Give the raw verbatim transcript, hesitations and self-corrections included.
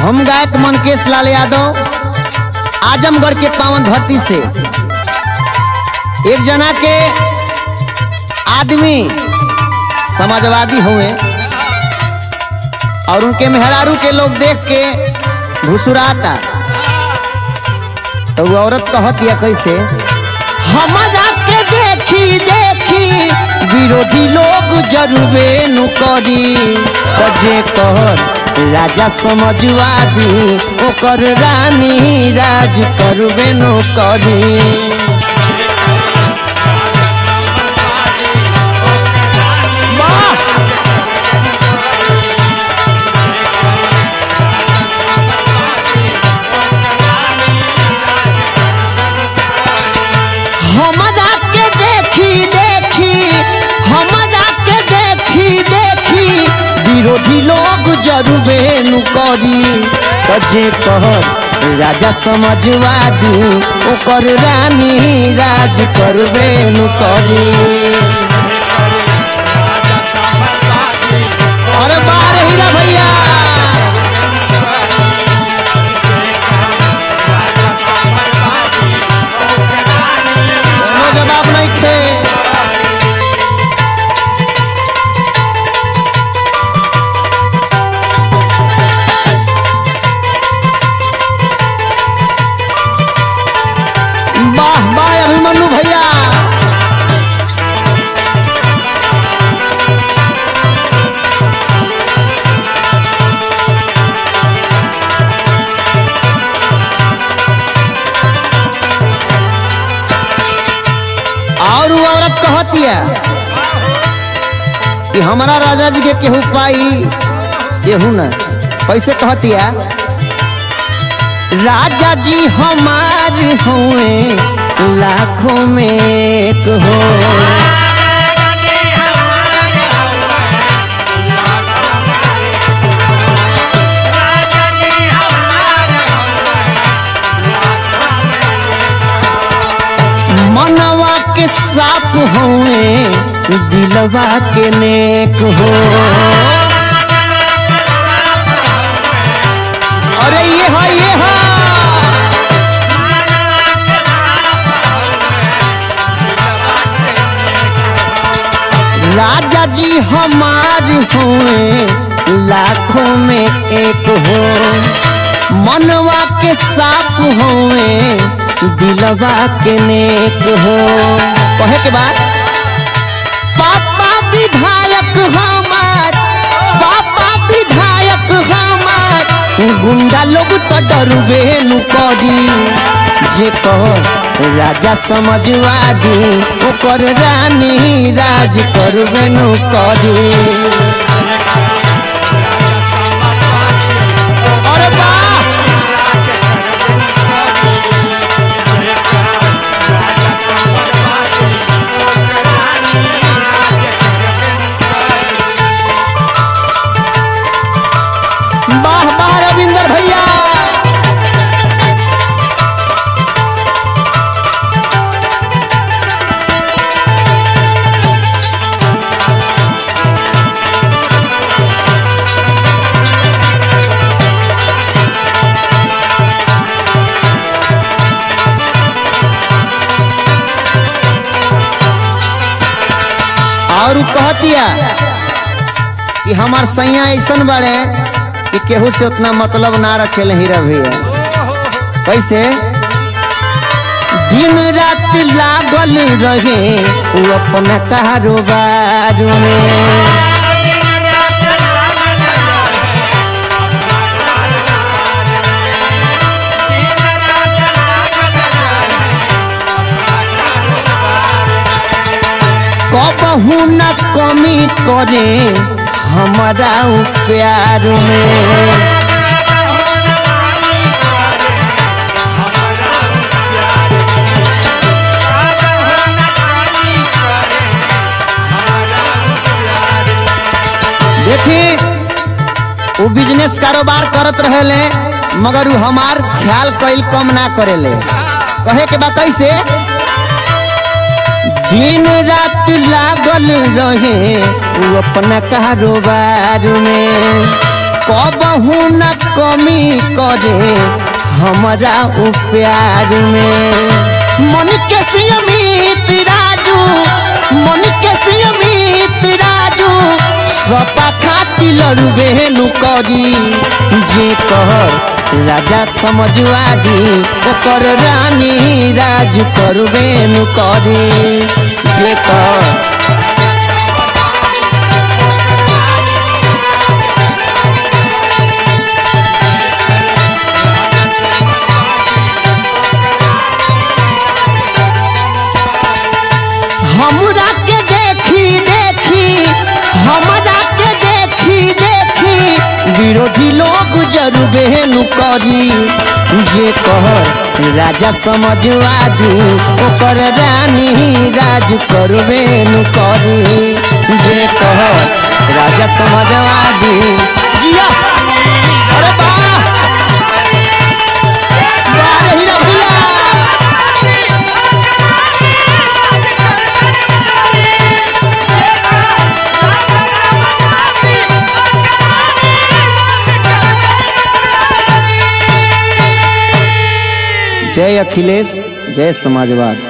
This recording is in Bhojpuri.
हम गायक मनकेश लाल यादव आजमगढ़ के पावन धरती से एक जना के आदमी समाजवादी हुए और उनके मेहरारू के लोग देख के घुसुराता तो वो औरत कहत या कैसे हमारा के देखी देखी विरोधी लोग जरूरे नु करी जे कहर राजा समझवादी ओकर रानी राज करबे नु करी। हमारा के देखी देखी हमारा के देखी देखी विरोधी लोग जरूरे नु करी जे कहर राजा समझवादी ओकर रानी राज करबे नु करी। अरे बारे हीरा भैया जवाब नहीं थे। वाह वाह अभिमन्यु भैया और वो औरत कहती है कि हमारा राजा जी के केहू पाई केहू न कैसे कहती है राजा जी हमार हुए लाखों में एक हो मनवा के साफ हुए दिलवा के नेक हो। अरे ये है ये है राजा जी हमार हुए लाखों में एक हो मनवा के साफ हुए दिलवा के नेक हो। कहे के बाद पापा विधायक हमार पापा विधायक हमार गुंडा लोग तो डरबे नु करी जे कहर राजा समझवादी ओकर रानी राज करबे नु करी। अरे वाह भैया और कहतिया कि हमार सैया ऐसन बड़े कि केहू से उतना मतलब ना रखे हीरा भैया। कैसे दिन रात लागल रहे वो अपना कारोबार में कबहू न कमी करे हमारा प्यार में। देखी वो बिजनेस कारोबार करत रहे मगर वो हमार ख्याल कईल कम ना करेले। कहे के बा कैसे दिन रात लागल रहे वो अपना कारोबार में कबहू न कमी करे हमारा उ प्यार में। मन के सियमित राजू मन के सियमित राजू सपा खाती लड़बे नु करी जे कहर राजा समझवा दी ओकर रानी राज करबे नु करी जे कहर हमरा के देखी देखी हमरा के देखी देखी विरोधी लोग जरूबे नु करी जे कहर राजा समझवा दी ओकर रानी राज करबे नु करी जे कहर राजा समझवा दी जिया अरे वाह वाह हीरा भैया जय अखिलेश जय समाजवाद।